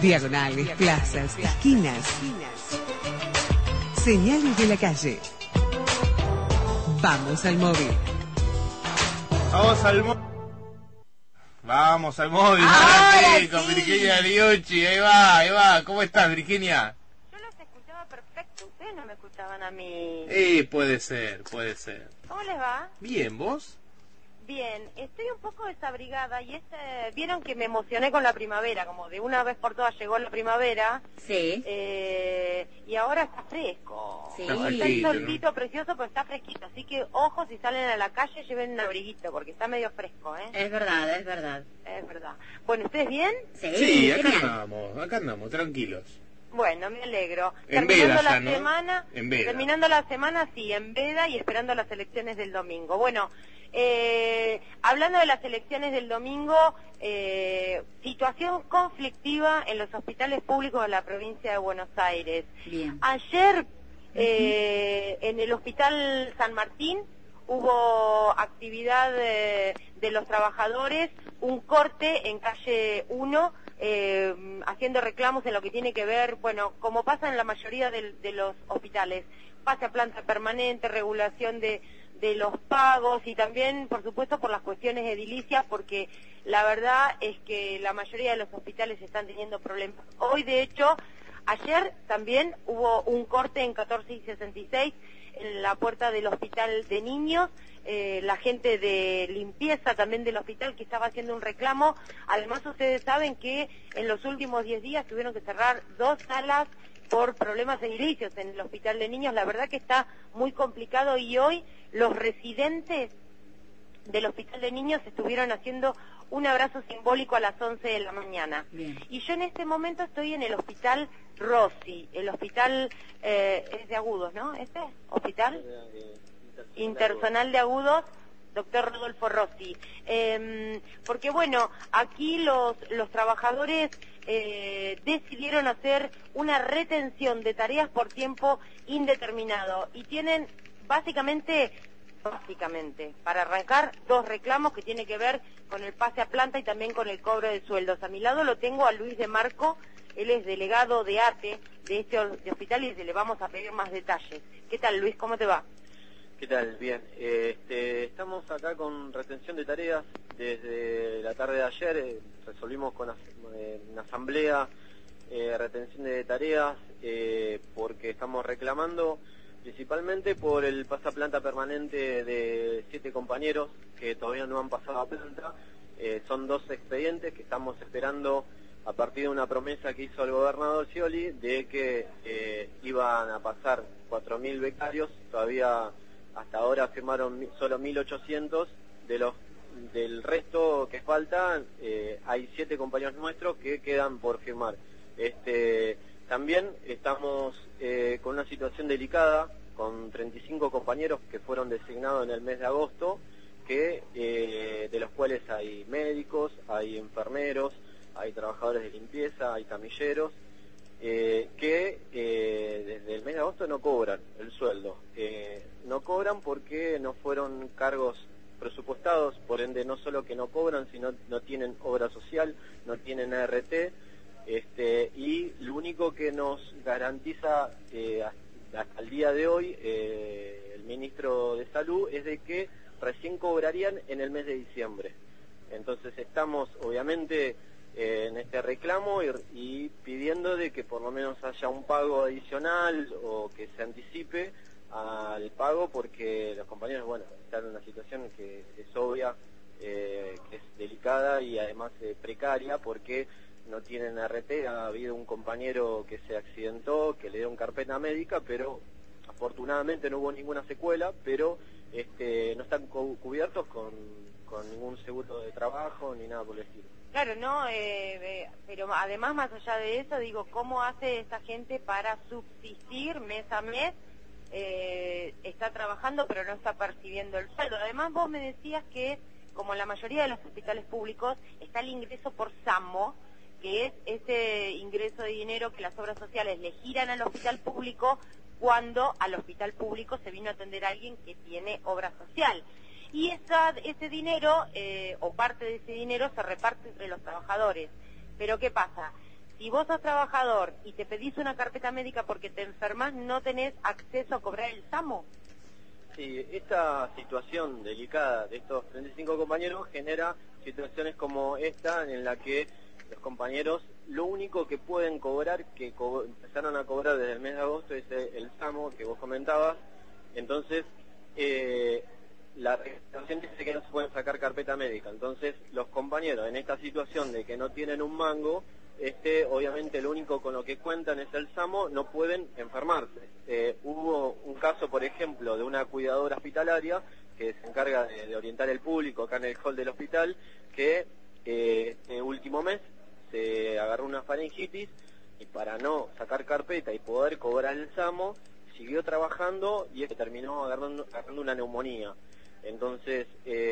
Diagonales, plazas, esquinas. Señales de la calle. Vamos al móvil. Vamos al móvil. Vamos al móvil. Ahora Sí, con sí. Virginia Liucci. Ahí va, ahí va. ¿Cómo estás, Virginia? Yo los escuchaba perfecto, ustedes no me escuchaban a mí. Puede ser, puede ser. ¿Cómo les va? Bien, ¿vos? Bien, estoy un poco desabrigada y vieron que me emocioné con la primavera, como de una vez por todas llegó la primavera. Sí. Y ahora está fresco. Sí. Está el fresquito, solcito precioso, pero está fresquito. Así que, ojo, si salen a la calle, lleven un abriguito, porque está medio fresco, ¿eh? Es verdad, es verdad. Es verdad. Bueno, ¿ustedes bien? Sí, acá genial. andamos, tranquilos. Bueno, me alegro. En Terminando veda la ya, ¿no? semana, En veda. terminando la semana, sí, en veda y esperando las elecciones del domingo. Bueno, hablando de las elecciones del domingo, situación conflictiva en los hospitales públicos de la provincia de Buenos Aires. Bien. Ayer, en el Hospital San Martín, hubo actividad de los trabajadores, un corte en calle 1, haciendo reclamos en lo que tiene que ver, bueno, como pasa en la mayoría de los hospitales, pase a planta permanente, regulación de los pagos y también, por supuesto, por las cuestiones edilicias, porque la verdad es que la mayoría de los hospitales están teniendo problemas. Hoy, de hecho, ayer también hubo un corte en 14 y 66 en la puerta del hospital de niños, la gente de limpieza también del hospital que estaba haciendo un reclamo. Además, ustedes saben que en los últimos 10 días tuvieron que cerrar 2 salas por problemas edilicios en el hospital de niños. La verdad que está muy complicado y hoy los residentes del hospital de niños estuvieron haciendo un abrazo simbólico a las 11 de la mañana. Bien. Y yo en este momento estoy en el hospital Rossi, el hospital es de agudos, ¿no? ¿Este hospital? Intersonal de agudos, doctor Rodolfo Rossi. Porque bueno, aquí los trabajadores decidieron hacer una retención de tareas por tiempo indeterminado y tienen básicamente, para arrancar, 2 reclamos que tienen que ver con el pase a planta y también con el cobro de sueldos. A mi lado lo tengo a Luis de Marco, él es delegado de ATE de este hospital y le vamos a pedir más detalles. ¿Qué tal, Luis? ¿Cómo te va? ¿Qué tal? Bien. Estamos acá con retención de tareas. Desde la tarde de ayer resolvimos con una asamblea retención de tareas porque estamos reclamando principalmente por el pasaplanta permanente de 7 compañeros que todavía no han pasado a planta. Son 2 expedientes que estamos esperando a partir de una promesa que hizo el gobernador Scioli de que iban a pasar 4.000 becarios. Todavía hasta ahora firmaron solo 1.800, del resto que falta hay 7 compañeros nuestros que quedan por firmar. También estamos con una situación delicada, con 35 compañeros que fueron designados en el mes de agosto, de los cuales hay médicos, hay enfermeros, hay trabajadores de limpieza, hay camilleros, que desde el mes de agosto no cobran el sueldo. No cobran porque no fueron cargos presupuestados, por ende no solo que no cobran, sino no tienen obra social, no tienen ART, y lo único que nos garantiza hasta el día de hoy el ministro de Salud es de que recién cobrarían en el mes de diciembre. Entonces estamos obviamente en este reclamo y pidiendo de que por lo menos haya un pago adicional o que se anticipe al pago, porque los compañeros, bueno, están en una situación que es obvia, que es delicada y además precaria, porque no tienen RT. Ha habido un compañero que se accidentó, que le dio una carpeta médica, pero afortunadamente no hubo ninguna secuela, pero no están cubiertos con ningún seguro de trabajo ni nada por el estilo. Claro, no, pero además, más allá de eso, digo, ¿cómo hace esta gente para subsistir mes a mes? Está trabajando pero no está percibiendo el sueldo. Además, vos me decías que, como en la mayoría de los hospitales públicos, está el ingreso por SAMO, que es ese ingreso de dinero que las obras sociales le giran al hospital público cuando al hospital público se vino a atender a alguien que tiene obra social. Y ese dinero, o parte de ese dinero, se reparte entre los trabajadores. Pero ¿qué pasa? si vos sos trabajador y te pedís una carpeta médica porque te enfermas, no tenés acceso a cobrar el SAMO. Sí, esta situación delicada de estos 35 compañeros genera situaciones como esta en la que los compañeros lo único que pueden cobrar, empezaron a cobrar desde el mes de agosto, es el SAMO que vos comentabas. Entonces, la reglamentación dice que no se pueden sacar carpeta médica. Entonces, los compañeros en esta situación de que no tienen un mango, obviamente lo único con lo que cuentan es el SAMO, no pueden enfermarse. Hubo un caso, por ejemplo, de una cuidadora hospitalaria que se encarga de orientar el público acá en el hall del hospital, que este último mes se agarró una faringitis y para no sacar carpeta y poder cobrar el SAMO, siguió trabajando y terminó agarrando una neumonía. Entonces,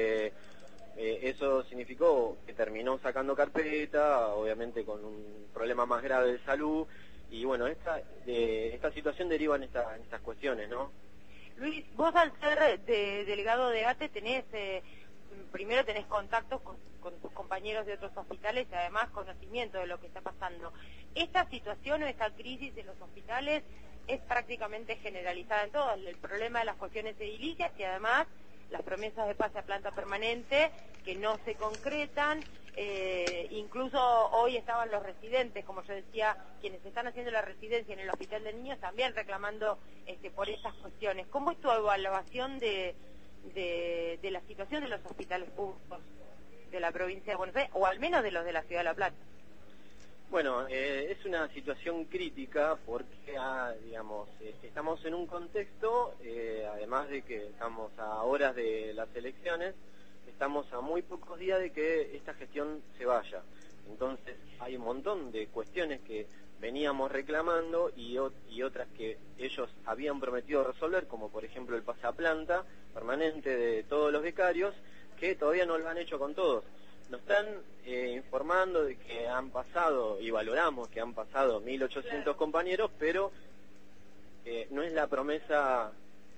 eso significó que terminó sacando carpeta, obviamente con un problema más grave de salud, y bueno, esta situación deriva en estas cuestiones, ¿no? Luis, vos al ser delegado de ATE primero tenés contactos con tus compañeros de otros hospitales y además conocimiento de lo que está pasando. Esta situación o esta crisis en los hospitales es prácticamente generalizada en todos, el problema de las cuestiones edilicias y además las promesas de pase a planta permanente que no se concretan, incluso hoy estaban los residentes, como yo decía, quienes están haciendo la residencia en el Hospital de Niños también reclamando por estas cuestiones. ¿Cómo es tu evaluación de la situación de los hospitales públicos de la provincia de Buenos Aires, o al menos de los de la Ciudad de La Plata? Bueno, es una situación crítica porque, digamos, estamos en un contexto, además de que estamos a horas de las elecciones, estamos a muy pocos días de que esta gestión se vaya. Entonces, hay un montón de cuestiones que veníamos reclamando y otras que ellos habían prometido resolver, como por ejemplo el pasaplanta permanente de todos los becarios, que todavía no lo han hecho con todos. Nos están informando de que han pasado, y valoramos que han pasado 1.800 compañeros, pero no es la promesa.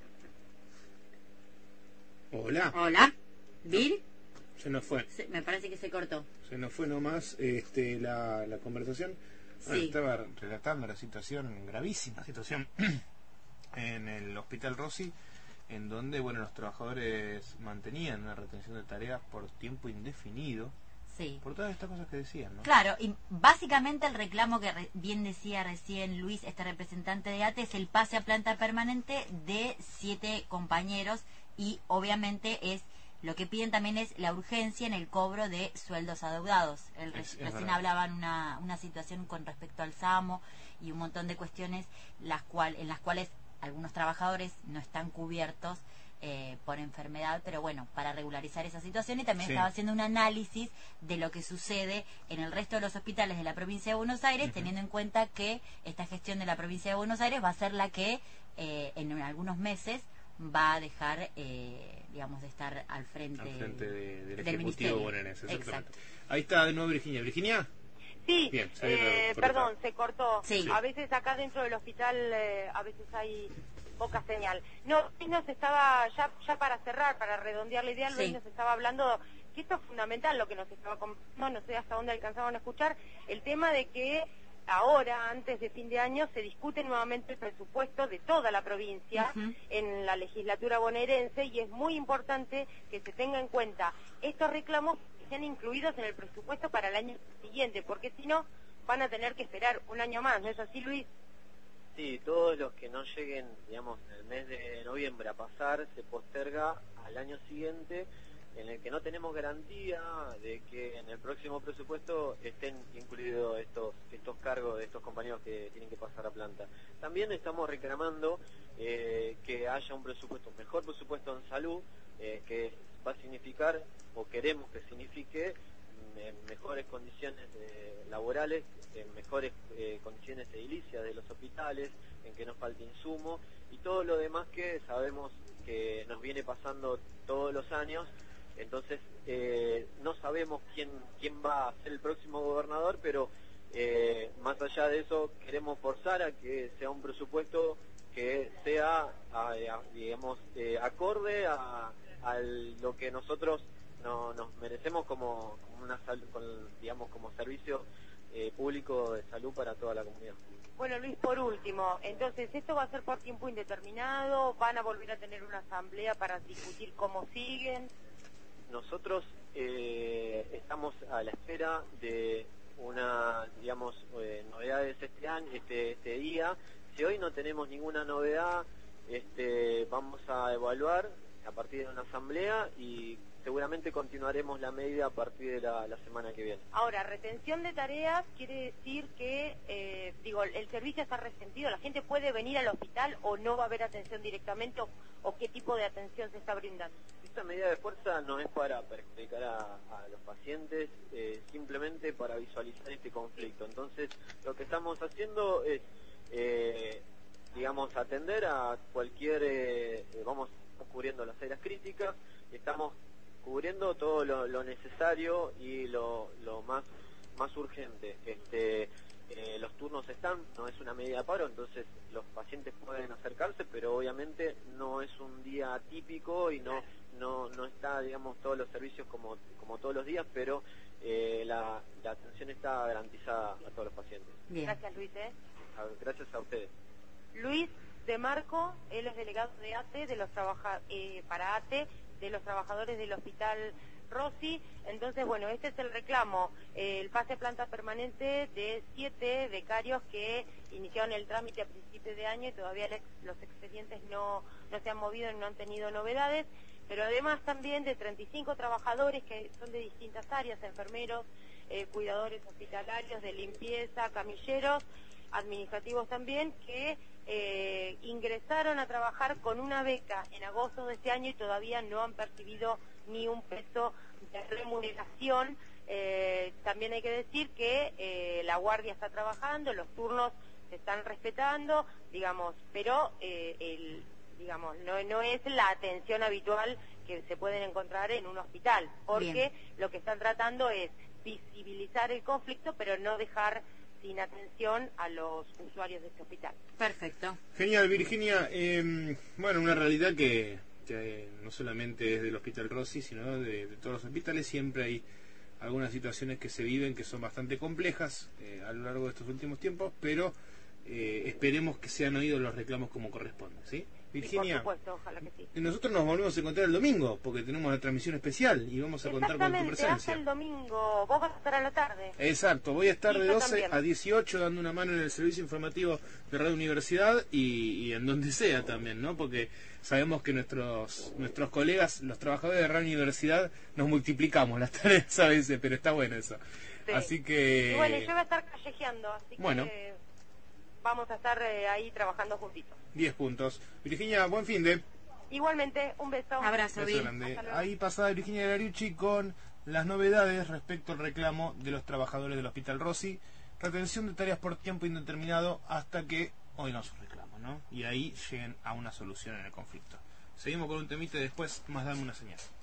Hola. Hola, Bill. Se nos fue. Me parece que se cortó. Se nos fue nomás la conversación. Bueno, Sí. estaba relatando la situación, gravísima situación, en el Hospital Rossi, en donde los trabajadores mantenían una retención de tareas por tiempo indefinido, Sí. por todas estas cosas que decían, ¿no? Claro, y básicamente el reclamo que bien decía recién Luis, este representante de ATE, es el pase a planta permanente de 7 compañeros y obviamente lo que piden también es la urgencia en el cobro de sueldos adeudados. Recién verdad. hablaban una situación con respecto al SAMO y un montón de cuestiones en las cuales algunos trabajadores no están cubiertos por enfermedad, pero bueno, para regularizar esa situación, y también Sí. estaba haciendo un análisis de lo que sucede en el resto de los hospitales de la provincia de Buenos Aires, teniendo en cuenta que esta gestión de la provincia de Buenos Aires va a ser la que en algunos meses va a dejar, digamos, de estar al frente del del Ejecutivo ministerio. bonaerense. Exactamente. Exacto. Ahí está de nuevo Virginia. ¿Virginia? Sí, Bien, se había perdón, se cortó. Sí. A veces acá dentro del hospital, a veces hay poca señal. No, Luis nos estaba, ya para cerrar, para redondear la idea, Luis Sí. nos estaba hablando que esto es fundamental, lo que nos estaba comentando, no sé hasta dónde alcanzaban a escuchar, el tema de que ahora, antes de fin de año, se discute nuevamente el presupuesto de toda la provincia Ujú. en la legislatura bonaerense, y es muy importante que se tenga en cuenta estos reclamos que sean incluidos en el presupuesto para el año siguiente, porque si no van a tener que esperar un año más, ¿no es así, Luis? Sí, todos los que no lleguen, digamos, en el mes de noviembre a pasar, se posterga al año siguiente, en el que no tenemos garantía de que en el próximo presupuesto estén incluidos estos cargos de estos compañeros que tienen que pasar a planta. También estamos reclamando que haya un mejor presupuesto en salud, que va a significar, o queremos que signifique, mejores condiciones laborales, mejores condiciones edilicias de los hospitales, en que no falte insumo y todo lo demás que sabemos que nos viene pasando todos los años. Entonces no sabemos quién va a ser el próximo gobernador, pero más allá de eso queremos forzar a que sea un presupuesto que sea digamos acorde a lo que nosotros nos merecemos como digamos como servicio público público de salud para toda la comunidad. Bueno, Luis, por último, entonces, ¿esto va a ser por tiempo indeterminado? ¿Van a volver a tener una asamblea para discutir cómo siguen? Nosotros estamos a la espera de una, digamos, novedades este año, este día. Si hoy no tenemos ninguna novedad, vamos a evaluar a partir de una asamblea y seguramente continuaremos la medida a partir de la semana que viene. Ahora, retención de tareas quiere decir que, el servicio está resentido. ¿La gente puede venir al hospital o no va a haber atención directamente o qué tipo de atención se está brindando? Esta medida de fuerza no es para perjudicar a los pacientes, simplemente para visualizar este conflicto. Entonces, lo que estamos haciendo es, atender a cualquier, vamos cubriendo las áreas críticas, estamos cubriendo todo lo necesario y lo más urgente. Los turnos no es una medida de paro, entonces los pacientes pueden acercarse, pero obviamente no es un día típico y no está, digamos, todos los servicios como todos los días, pero la atención está garantizada a todos los pacientes. Bien. Gracias, Luis. Gracias a ustedes. Luis de Marco, él es delegado de ATE, para ATE, de los trabajadores del Hospital Rossi. Entonces, bueno, este es el reclamo, el pase a planta permanente de 7 becarios que iniciaron el trámite a principios de año y todavía los expedientes no se han movido y no han tenido novedades, pero además también de 35 trabajadores que son de distintas áreas, enfermeros, cuidadores hospitalarios, de limpieza, camilleros, administrativos también, que ingresaron a trabajar con una beca en agosto de este año y todavía no han percibido ni un peso de remuneración. También hay que decir que la guardia está trabajando, los turnos se están respetando, digamos, pero no es la atención habitual que se pueden encontrar en un hospital, porque Bien. Lo que están tratando es visibilizar el conflicto, pero no dejar sin atención a los usuarios de este hospital. Perfecto. Genial, Virginia. Una realidad que no solamente es del Hospital Rossi, sino de todos los hospitales. Siempre hay algunas situaciones que se viven que son bastante complejas a lo largo de estos últimos tiempos, pero esperemos que sean oídos los reclamos como corresponde, ¿sí? Virginia, Por supuesto, ojalá que sí. nosotros nos volvemos a encontrar el domingo, porque tenemos la transmisión especial y vamos a contar con tu presencia. Hasta el domingo. Vos vas a estar a la tarde. Exacto, voy a estar Sí, de yo 12 también. a 18 dando una mano en el servicio informativo de Radio Universidad y en donde sea también, ¿no? Porque sabemos que nuestros colegas, los trabajadores de Radio Universidad, nos multiplicamos las tareas a veces, pero está bueno eso. Sí. Así que... Y bueno, yo voy a estar callejeando, así Bueno. que vamos a estar ahí trabajando juntitos. 10 puntos. Virginia, buen fin de... Igualmente, un beso. Abrazo, Beso Vir. grande. Hasta luego. Ahí pasada Virginia Lariucci con las novedades respecto al reclamo de los trabajadores del Hospital Rossi. Retención de tareas por tiempo indeterminado hasta que oigan su reclamo, ¿no? Y ahí lleguen a una solución en el conflicto. Seguimos con un temita y después más dame una señal.